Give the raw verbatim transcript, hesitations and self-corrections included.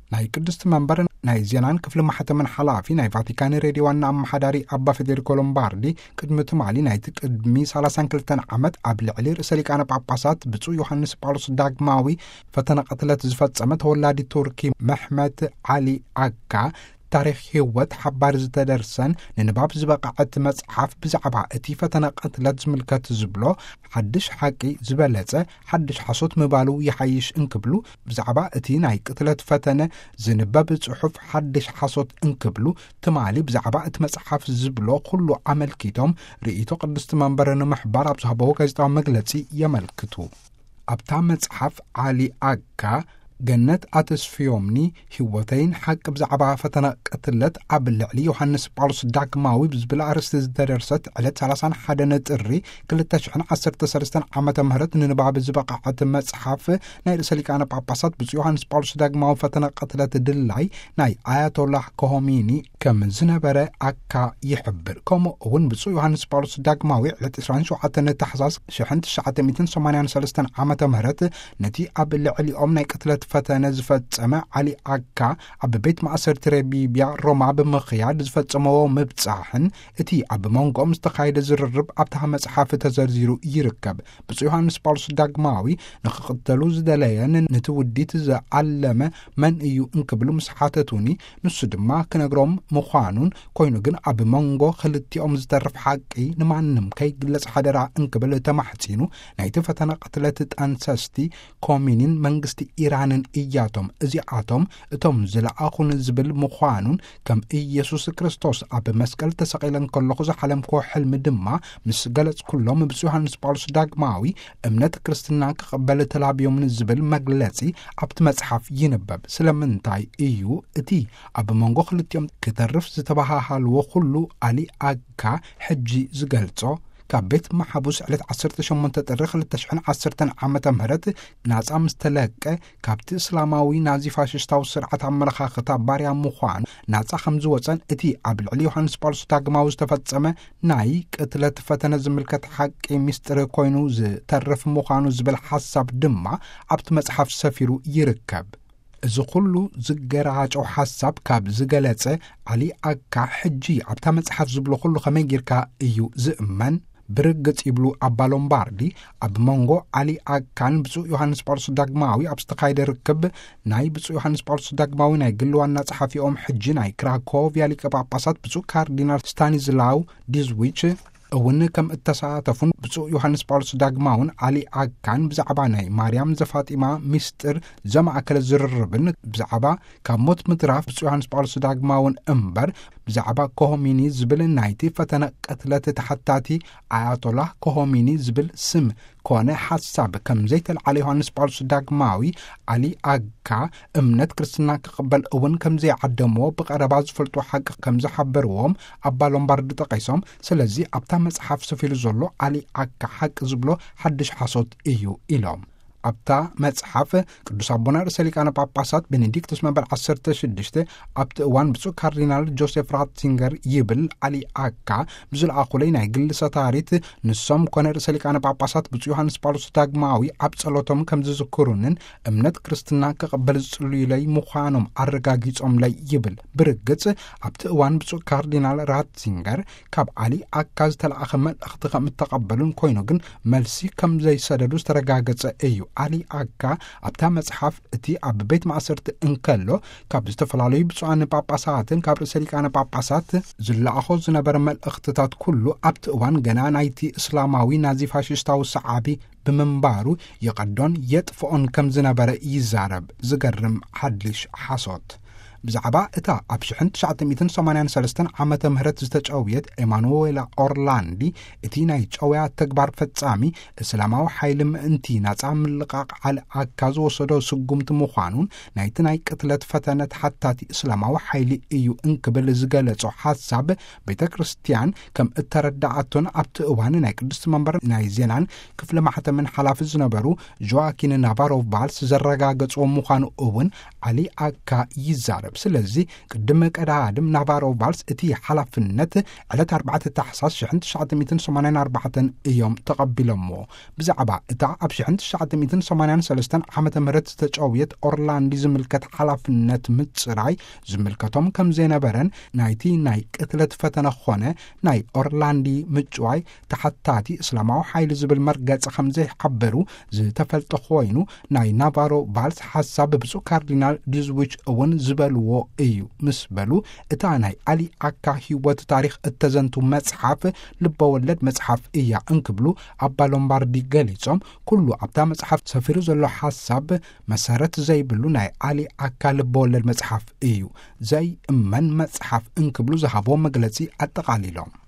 ናይ ቅድስት መንበር ናይ ዜናን ክፍሊ ማሕተምን ሓላፊ ናይ ቫቲካን ሬድዮ ዋና አማሓዳሪ አባ ፌዴሪኮ ሎምባርዲ ቅድሚ ትማሊ ናይቲ ቅድሚ ሰላሳ ወክልተ ዓመት ኣብ ልዕሊ ርእሰ ሊቃነ ጳጳሳት ብፁዕ ዮሐንስ ጳውሎስ ዳግማዊ ፈተነ ቀትለት ዝፈጸመ ተወላዲ ቱርኪ መሕመት ዓሊ አካ ታሪክ ህይወት ሓባር ዝተደርሰን ንንባብ ዝበቃዓት መጽሓፍ ብዛዕባ እቲ ፈተነ ቀትለት ዝምልከት ዝብሎ ሓድሽ ሓቂ ዝበለጸ ሓድሽ ሓሶት ምባሉ ይሓይሽ እንክብሉ ብዛዕባ እቲ ናይ ቅትለት ፈተነ ዝንበብ ጽሑፍ ሓድሽ ሓሶት እንክብሉ ትማሊ ብዛዕባ እቲ መጽሓፍ ዝብሎ ኩሉ ኣመልኪቶም ርእይቶ ቅድስቲ መንበር ንምሕባር ኣብ ዝሃበዎ ጋዜጣዊ መግለጺ የመልክቱ። ኣብታ መጽሓፍ ዓሊ አካ ገነት ኣተስፊዮምኒ ህይወተይን ሓቂ ብዛዕባ ፈተነ ቀትለት ኣብ ልዕሊ ዮሐንስ ጳውሎስ ዳግማዊ ብዝብል ኣርእስቲ ዝተደርሰት ዕለት ሰላሳ ወሓደ ጥሪ ክልተ ሽሕን ዓሰርተ ሰለስተ ዓመተ ምህረት ንንባብ ዝበቃዓት መጽሓፍ ናይ ርእሰ ሊቃነ ጳጳሳት ብፁዕ ዮሐንስ ጳውሎስ ዳግማዊ ፈተነ ቀትለት ድላይ ናይ ኣያቶላህ ኮሆሚኒ ከም ዝነበረ አካ ይሕብር። ከምኡ እውን ብፁዕ ዮሐንስ ጳውሎስ ዳግማዊ ዕለት عشرين وسبعة ታሕሳስ ألف وتسعمائة وثمانية وثلاثين ዓመተ ምህረት ነቲ ኣብ ልዕሊኦም ናይ ቀትለት ፈተነ ዝፈጸመ ዓሊ አካ ኣብ ቤት ማእሰርቲ ረቢብያ ሮማ ብምኽያድ ዝፈጸመዎ ምብጻሕን እቲ ኣብ መንጎኦም ዝተኻየደ ዝርርብ ኣብታ መጽሓፍ ተዘርዚሩ ይርከብ። ብፁዕ ዮሐንስ ጳውሎስ ዳግማዊ ንኽቕተሉ ዝደለየን ነቲ ውዲት ዝዓለመ መን እዩ እንክብሉ ምስ ሓተቱኒ ንሱ ድማ ክነግሮም ምዃኑን ኮይኑ ግን ኣብ መንጎ ክልቲኦም ዝተርፍ ሓቂ ንማንም ከይግለጽ ሓደራ እንክብል ተማሕጺኑ ናይቲ ፈተነ ቀትለት ጠንሰስቲ ኮሚኒን መንግስቲ ኢራን እያቶም እዚኣቶም እቶም ዝለኣኹን ዝብል ምዃኑን ከም ኢየሱስ ክርስቶስ ኣብ መስቀል ተሰቒለን ከለኹ ዝሓለምኮ ሕልሚ ድማ ምስ ገለጽ ኩሎም ብፁዕ ዮሐንስ ጳውሎስ ዳግማዊ እምነት ክርስትና ክቕበል ተላብዮምን ዝብል መግለጺ ኣብቲ መጽሓፍ ይንበብ። ስለምንታይ እዩ እቲ ኣብ መንጎ ክልቲኦም ክተርፍ ዝተባሃሃልዎ ኩሉ ዓሊ አካ ሕጂ ዝገልጾ? ካብ ቤት ማሕቡስ ዕለት عشرة وثمانية ጥሪ ሁለት ሺህ وعشرة ዓመተ ምህረት ናጻ ምስተለቀ ካብቲ እስላማዊ ናዚ ፋሽስታዊ ስርዓት ኣመለኻኽታ ባርያ ምዃኑ ናጻ ከም ዝወፀን እቲ ኣብ ልዕሊ ዮሐንስ ጳውሎስ ዳግማዊ ዝተፈጸመ ናይ ቅትለት ፈተነ ዝምልከት ሓቂ ምስጢር ኮይኑ ዝተርፍ ምዃኑ ዝብል ሓሳብ ድማ ኣብቲ መጽሓፍ ሰፊሩ ይርከብ። እዚ ኩሉ ዝገራጨው ሓሳብ ካብ ዝገለጸ ዓሊ አካ ሕጂ ኣብታ መጽሓፍ ዝብሎ ኩሉ ከመይ ጌርካ እዩ ዝእመን? ብርግጽ ይብሉ ኣባ ሎምባርዲ ኣብ መንጎ ዓሊ አካን ብፁዕ ዮሐንስ ጳውሎስ ዳግማዊ ኣብ ዝተኻየደ ርክብ ናይ ብፁዕ ዮሐንስ ጳውሎስ ዳግማዊ ናይ ግሊ ዋና ጸሓፊኦም ሕጂ ናይ ክራኮቭያ ሊቀ ጳጳሳት ብፁዕ ካርዲናል ስታኒዝላው ዲዝዊች እውን ከም እተሳተፉን ብፁዕ ዮሐንስ ጳውሎስ ዳግማውን ዓሊ አካን ብዛዕባ ናይ ማርያም ዘፋጢማ ምስጢር ዘማእከለ ዝርርብን ብዛዕባ ካብ ሞት ምትራፍ ብፁዕ ዮሐንስ ጳውሎስ ዳግማውን እምበር ብዛዕባ ኮሆሚኒ ዝብል ናይቲ ፈተነ ቀትለት ተሓታቲ ኣያቶላህ ኮሆሚኒ ዝብል ስም ኮነ ሓሳብ ከም ዘይተልዓለ ዮሐንስ ጳውሎስ ዳግማዊ ዓሊ አካ እምነት ክርስትና ክቕበል እውን ከም ዘይዓደምዎ ብቐረባ ዝፈልጡ ሓቂ ከም ዝሓበርዎም ኣባ ሎምባርዲ ጠቒሶም ስለዚ ኣብታ መጽሓፍ ሰፊሉ ዘሎ ዓሊ አካ ሓቂ ዝብሎ ሓድሽ ሓሶት እዩ ኢሎም። ኣብታ መጽሓፍ ቅዱስ አቡና ርእሰ ሊቃነ ጳጳሳት ቤኔዲክቶስ መንበር ዓሰርተ ሽዱሽተ ኣብቲ እዋን ብፁዕ ካርዲናል ጆሴፍ ራትሲንገር ይብል ዓሊ አካ ብዝለኣኹለይ ናይ ግሊ ሰታሪት ንሶም ኮነ ርእሰ ሊቃነ ጳጳሳት ብፁዕ ዮሐንስ ጳውሎስ ዳግማዊ ኣብ ጸሎቶም ከም ዝዝክሩንን እምነት ክርስትና ክቕበል ዝጽልዩለይ ምዃኖም ኣረጋጊጾምለይ ይብል። ብርግጽ ኣብቲ እዋን ብፁዕ ካርዲናል ራትሲንገር ካብ ዓሊ አካ ዝተለኣኸ መልእኽቲ ከም እተቐበሉን ኮይኑ ግን መልሲ ከም ዘይሰደዱ ዝተረጋገጸ እዩ። ዓሊ አካ ኣብታ መጽሓፍ እቲ ኣብ ቤት ማእሰርቲ እንከሎ ካብ ዝተፈላለዩ ብፁዓን ጳጳሳትን ካብ ርእሰ ሊቃነ ጳጳሳት ዝለኣኾ ዝነበረ መልእኽትታት ኩሉ ኣብቲ እዋን ገና ናይቲ እስላማዊ ናዚ ፋሽስታዊ ሰዓቢ ብምንባሩ የቐዶን የጥፍኦን ከም ዝነበረ ይዛረብ። ዝገርም ሓድሽ ሓሶት ብዛዕባ እታ ኣብ ألف وتسعمائة وثمانية وثلاثين ዓመተ ምህረት ዝተጨውየት ኤማኑዌላ ኦርላንዲ እቲ ናይ ጨውያ ተግባር ፈጻሚ እስላማዊ ሓይሊ ምእንቲ ናጻ ምልቃቕ ዓሊ አካ ዝወሰዶ ስጉምቲ ምዃኑን ናይቲ ናይ ቅትለት ፈተነ ተሓታቲ እስላማዊ ሓይሊ እዩ እንክብል ዝገለጾ ሓሳብ ቤተ ክርስቲያን ከም እተረዳኣቶን ኣብቲ እዋን ናይ ቅድስቲ መንበር ናይ ዜናን ክፍሊ ማሕተምን ሓላፊ ዝነበሩ ጆዋኪን ናቫሮቭ ባልስ ዘረጋገጽዎ ምዃኑ እውን አሊ አካ ይዛረብ ስለዚ ቅድም ቀዳድም ናቫሮ ቫልስ እቲ ሓላፍነት ዕለት አርባዕተ ታሕሳስ ሺሕ ትሽዓተ ሰማንያ ኣርባዕተ እዮም ተቐቢሎሞ ብዛዕባ እታ ኣብ ሺሕ ትሽዓተ ሰማንያ ሰለስተ ዓመተ ምህረት ዝተጫውየት ኦርላንዲ ዝምልከት ሓላፍነት ምጽራይ ዝምልከቶም ከም ዘይነበረን ናይቲ ናይ ቅትለት ፈተነ ኾነ ናይ ኦርላንዲ ምጭዋይ ተሓታቲ እስላማዊ ሓይሊ ዝብል መርገጽ ከም ዘይሓበሩ ዝተፈልጠ ኮይኑ ናይ ናቫሮ ቫልስ ሓሳብ ብፁዕ ካርዲናል ዲዝዊች እውን ዝበልዎ እዩ ምስ በሉ እታ ናይ አሊ አካ ህይወት ታሪክ እተዘንቱ መጽሓፍ ልበወለድ መጽሓፍ እያ እንክብሉ ኣባ ሎምባርዲ ገሊጾም ኩሉ ኣብታ መጽሓፍ ሰፊሩ ዘሎ ሓሳብ መሰረት ዘይብሉ ናይ አሊ አካ ልበወለድ መጽሓፍ እዩ ዘይ እመን መጽሓፍ እንክብሉ ዝሃቦ መግለጺ ኣጠቃሊሎም